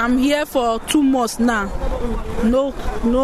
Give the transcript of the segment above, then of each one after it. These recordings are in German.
I'm here for 2 months now. No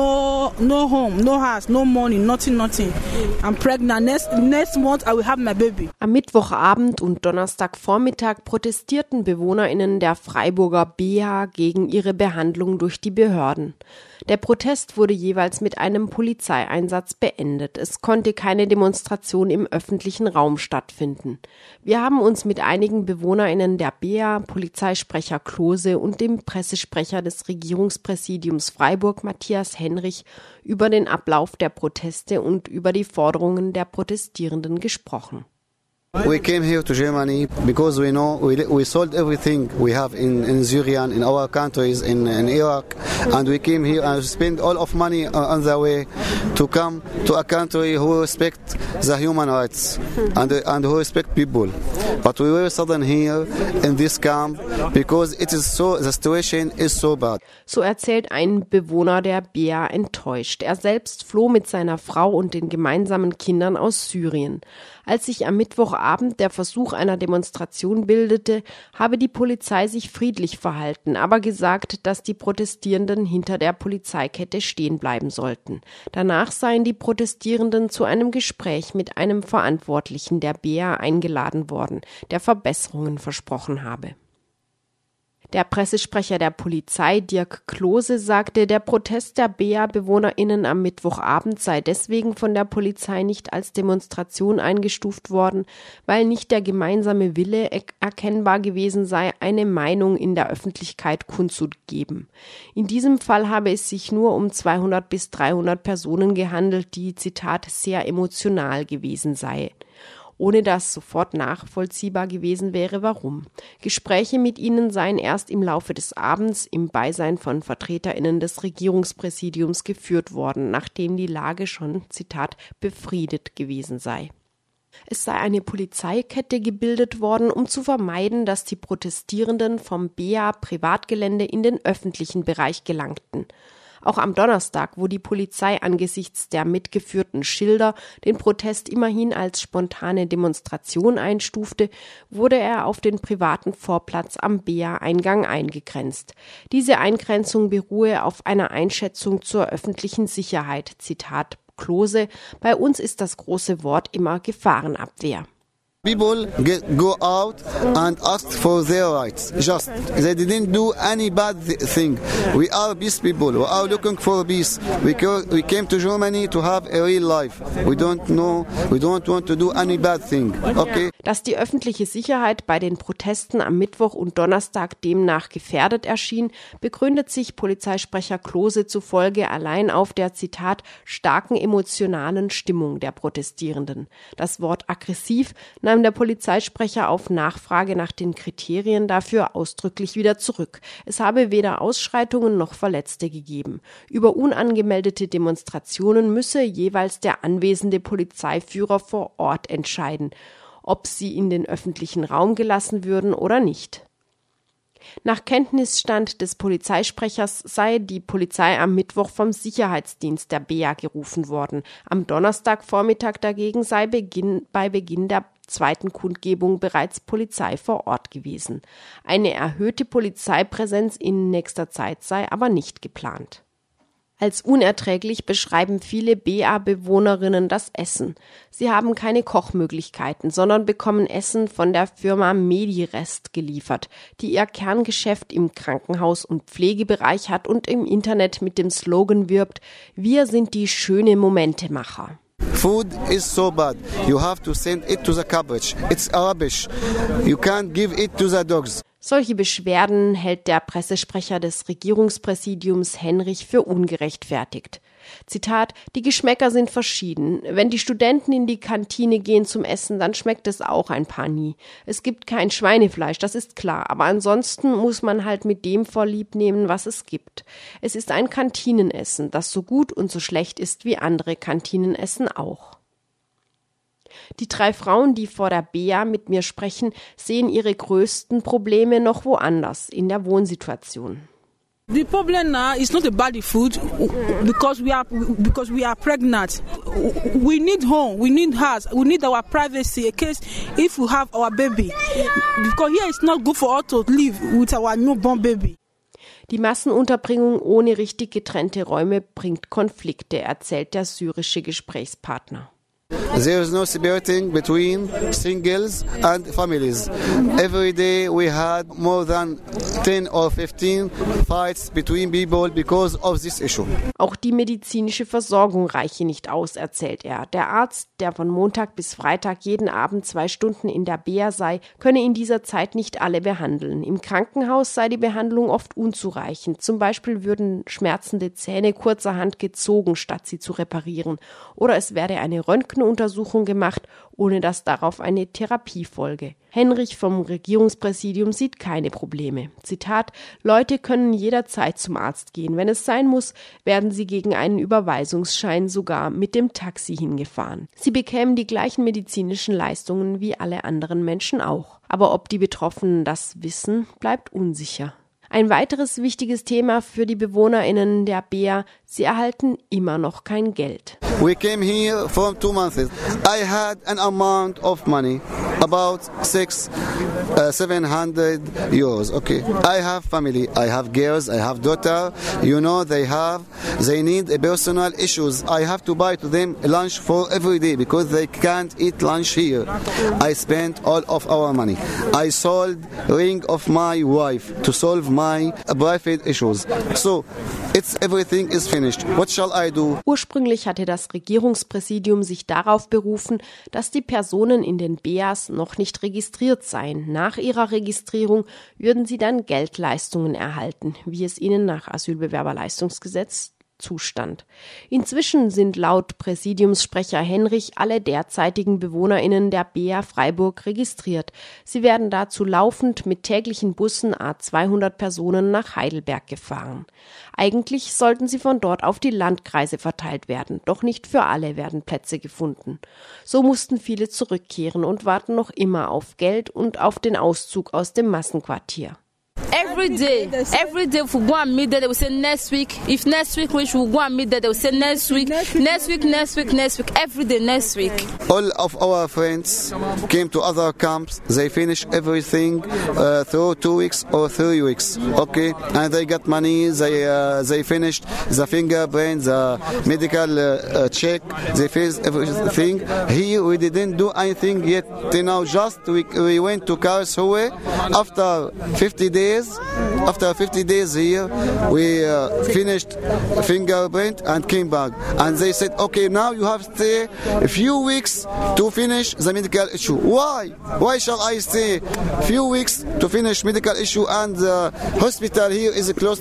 home, no house, no money, nothing. I'm pregnant. Next month I will have my baby. Am Mittwochabend und Donnerstagvormittag protestierten BewohnerInnen der Freiburger BH gegen ihre Behandlung durch die Behörden. Der Protest wurde jeweils mit einem Polizeieinsatz beendet. Es konnte keine Demonstration im öffentlichen Raum stattfinden. Wir haben uns mit einigen BewohnerInnen der BH, Polizeisprecher Klose und dem Pressesprecher des Regierungspräsidiums Freiburg, Matthias Henrich, über den Ablauf der Proteste und über die Forderungen der Protestierenden gesprochen. We came here to Germany because we know we sold everything we have in Syria, in our countries, in Iraq, and we came here and spent all of money on the way to come to a country who respect the human rights and who respect people. But we were suddenly here in this camp because it is so, the situation is so bad. So erzählt ein Bewohner der BA enttäuscht. Er selbst floh mit seiner Frau und den gemeinsamen Kindern aus Syrien. Als sich am Mittwochabend der Versuch einer Demonstration bildete, habe die Polizei sich friedlich verhalten, aber gesagt, dass die Protestierenden hinter der Polizeikette stehen bleiben sollten. Danach seien die Protestierenden zu einem Gespräch mit einem Verantwortlichen der BA eingeladen worden, der Verbesserungen versprochen habe. Der Pressesprecher der Polizei, Dirk Klose, sagte, der Protest der BA-BewohnerInnen am Mittwochabend sei deswegen von der Polizei nicht als Demonstration eingestuft worden, weil nicht der gemeinsame Wille erkennbar gewesen sei, eine Meinung in der Öffentlichkeit kundzugeben. In diesem Fall habe es sich nur um 200 bis 300 Personen gehandelt, die, Zitat, sehr emotional gewesen sei. Ohne dass sofort nachvollziehbar gewesen wäre, warum. Gespräche mit ihnen seien erst im Laufe des Abends im Beisein von VertreterInnen des Regierungspräsidiums geführt worden, nachdem die Lage schon, Zitat, befriedet gewesen sei. Es sei eine Polizeikette gebildet worden, um zu vermeiden, dass die Protestierenden vom BA-Privatgelände in den öffentlichen Bereich gelangten. Auch am Donnerstag, wo die Polizei angesichts der mitgeführten Schilder den Protest immerhin als spontane Demonstration einstufte, wurde er auf den privaten Vorplatz am BA-Eingang eingegrenzt. Diese Eingrenzung beruhe auf einer Einschätzung zur öffentlichen Sicherheit. Zitat Klose: Bei uns ist das große Wort immer Gefahrenabwehr. People go out and ask for their rights. Just they didn't do any bad thing. We are peace people. We are looking for peace. We came to Germany to have a real life. We don't want to do any bad thing. Okay. Dass die öffentliche Sicherheit bei den Protesten am Mittwoch und Donnerstag demnach gefährdet erschien, begründet sich Polizeisprecher Klose zufolge allein auf der, Zitat, starken emotionalen Stimmung der Protestierenden. Das Wort aggressiv nahm der Polizeisprecher auf Nachfrage nach den Kriterien dafür ausdrücklich wieder zurück. Es habe weder Ausschreitungen noch Verletzte gegeben. Über unangemeldete Demonstrationen müsse jeweils der anwesende Polizeiführer vor Ort entscheiden, ob sie in den öffentlichen Raum gelassen würden oder nicht. Nach Kenntnisstand des Polizeisprechers sei die Polizei am Mittwoch vom Sicherheitsdienst der BA gerufen worden. Am Donnerstagvormittag dagegen sei bei Beginn der zweiten Kundgebung bereits Polizei vor Ort gewesen. Eine erhöhte Polizeipräsenz in nächster Zeit sei aber nicht geplant. Als unerträglich beschreiben viele BA-Bewohnerinnen das Essen. Sie haben keine Kochmöglichkeiten, sondern bekommen Essen von der Firma Medirest geliefert, die ihr Kerngeschäft im Krankenhaus- und Pflegebereich hat und im Internet mit dem Slogan wirbt: Wir sind die schöne Momentemacher. Food is so bad. You have to send it to the garbage. It's rubbish. You can't give it to the dogs. Solche Beschwerden hält der Pressesprecher des Regierungspräsidiums Henrich für ungerechtfertigt. Zitat: Die Geschmäcker sind verschieden. Wenn die Studenten in die Kantine gehen zum Essen, dann schmeckt es auch ein paar nie. Es gibt kein Schweinefleisch, das ist klar, aber ansonsten muss man halt mit dem Vorlieb nehmen, was es gibt. Es ist ein Kantinenessen, das so gut und so schlecht ist wie andere Kantinenessen auch. Die 3 Frauen, die vor der BA mit mir sprechen, sehen ihre größten Probleme noch woanders, in der Wohnsituation. The problem now is not about the food because we are pregnant. We need home, we need house, we need our privacy in case if we have our baby. Because here it's not good for us to live with our newborn baby. Die Massenunterbringung ohne richtig getrennte Räume bringt Konflikte, erzählt der syrische Gesprächspartner. There is no separating between singles and families. Every day we had more than 10 or 15 fights between people because of this issue. Auch die medizinische Versorgung reiche nicht aus, erzählt er. Der Arzt, der von Montag bis Freitag jeden Abend 2 Stunden in der Bea sei, könne in dieser Zeit nicht alle behandeln. Im Krankenhaus sei die Behandlung oft unzureichend. Zum Beispiel würden schmerzende Zähne kurzerhand gezogen, statt sie zu reparieren. Oder es werde eine Röntgenuntersuchung gemacht, ohne dass darauf eine Therapie folge. Henrich vom Regierungspräsidium sieht keine Probleme. Zitat: Leute können jederzeit zum Arzt gehen. Wenn es sein muss, werden sie gegen einen Überweisungsschein sogar mit dem Taxi hingefahren. Sie bekämen die gleichen medizinischen Leistungen wie alle anderen Menschen auch. Aber ob die Betroffenen das wissen, bleibt unsicher. Ein weiteres wichtiges Thema für die BewohnerInnen der Bea: Sie erhalten immer noch kein Geld. We came here for 2 months. I had an amount of money, about 700 euros. Okay, I have family, I have girls, I have daughter. You know, they need a personal issues. I have to buy to them lunch for every day because they can't eat lunch here. I spent all of our money. I sold ring of my wife to solve my private issues. So, everything is finished. What shall I do? Ursprünglich hatte das Regierungspräsidium sich darauf berufen, dass die Personen in den Beas noch nicht registriert seien. Nach ihrer Registrierung würden sie dann Geldleistungen erhalten, wie es ihnen nach Asylbewerberleistungsgesetz zustand. Inzwischen sind laut Präsidiumssprecher Henrich alle derzeitigen BewohnerInnen der Bea Freiburg registriert. Sie werden dazu laufend mit täglichen Bussen ä200 Personen nach Heidelberg gefahren. Eigentlich sollten sie von dort auf die Landkreise verteilt werden, doch nicht für alle werden Plätze gefunden. So mussten viele zurückkehren und warten noch immer auf Geld und auf den Auszug aus dem Massenquartier. Every day, if we go and meet there, they will say next week. If next week we should go and meet there, they will say next week. Every day, next week. All of our friends came to other camps. They finished everything through 2 weeks or 3 weeks. Okay, and they got money. They finished the fingerprint, the medical check. They finished everything. Here we didn't do anything yet. Till now, just we went to Karlsruhe after 50 days. After 50 days here, we finished fingerprint and came back. And they said, okay, now you have to stay a few weeks to finish the medical issue. Why? Why shall I stay a few weeks to finish medical issue and the hospital here is close,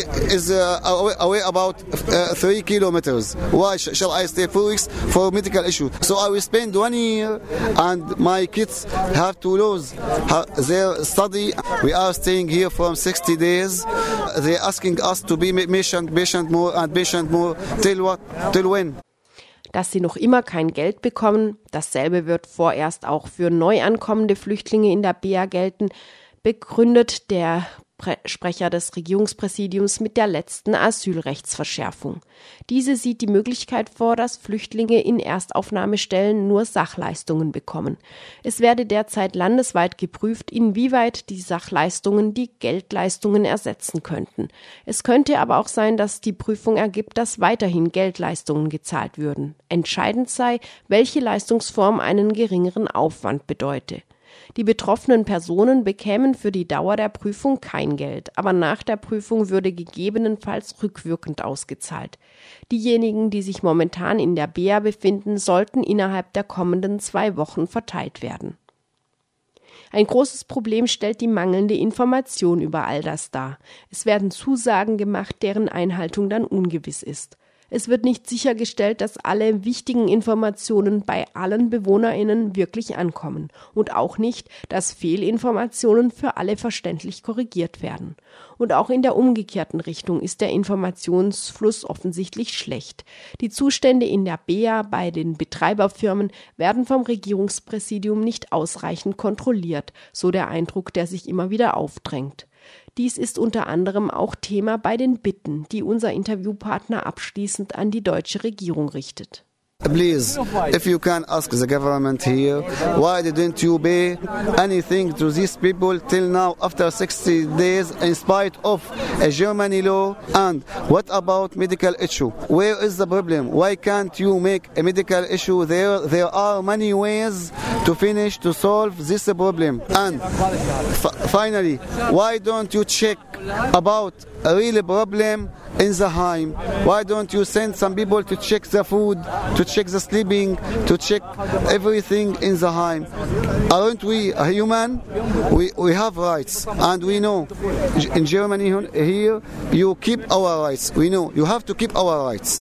away about 3 kilometers? Why shall I stay 4 weeks for medical issue? So I will spend 1 year and my kids have to lose their study. We are staying here for 60 days. They're asking us to be patient more and patient more. Till what? Till when? Dass sie noch immer kein Geld bekommen, dasselbe wird vorerst auch für neu ankommende Flüchtlinge in der Bea gelten, begründet der Sprecher des Regierungspräsidiums mit der letzten Asylrechtsverschärfung. Diese sieht die Möglichkeit vor, dass Flüchtlinge in Erstaufnahmestellen nur Sachleistungen bekommen. Es werde derzeit landesweit geprüft, inwieweit die Sachleistungen die Geldleistungen ersetzen könnten. Es könnte aber auch sein, dass die Prüfung ergibt, dass weiterhin Geldleistungen gezahlt würden. Entscheidend sei, welche Leistungsform einen geringeren Aufwand bedeute. Die betroffenen Personen bekämen für die Dauer der Prüfung kein Geld, aber nach der Prüfung würde gegebenenfalls rückwirkend ausgezahlt. Diejenigen, die sich momentan in der Bea befinden, sollten innerhalb der kommenden 2 Wochen verteilt werden. Ein großes Problem stellt die mangelnde Information über all das dar. Es werden Zusagen gemacht, deren Einhaltung dann ungewiss ist. Es wird nicht sichergestellt, dass alle wichtigen Informationen bei allen BewohnerInnen wirklich ankommen und auch nicht, dass Fehlinformationen für alle verständlich korrigiert werden. Und auch in der umgekehrten Richtung ist der Informationsfluss offensichtlich schlecht. Die Zustände in der Bea bei den Betreiberfirmen werden vom Regierungspräsidium nicht ausreichend kontrolliert, so der Eindruck, der sich immer wieder aufdrängt. Dies ist unter anderem auch Thema bei den Bitten, die unser Interviewpartner abschließend an die deutsche Regierung richtet. Please, if you can ask the government here, why didn't you pay anything to these people till now after 60 days in spite of a Germany law? And what about medical issue? Where is the problem? Why can't you make a medical issue there? There are many ways to solve this problem. And finally, why don't you check about a real problem in the home? Why don't you send some people to check the food, to check the sleeping, to check everything in the home? Aren't we a human? We have rights, and we know in Germany here you keep our rights. We know you have to keep our rights.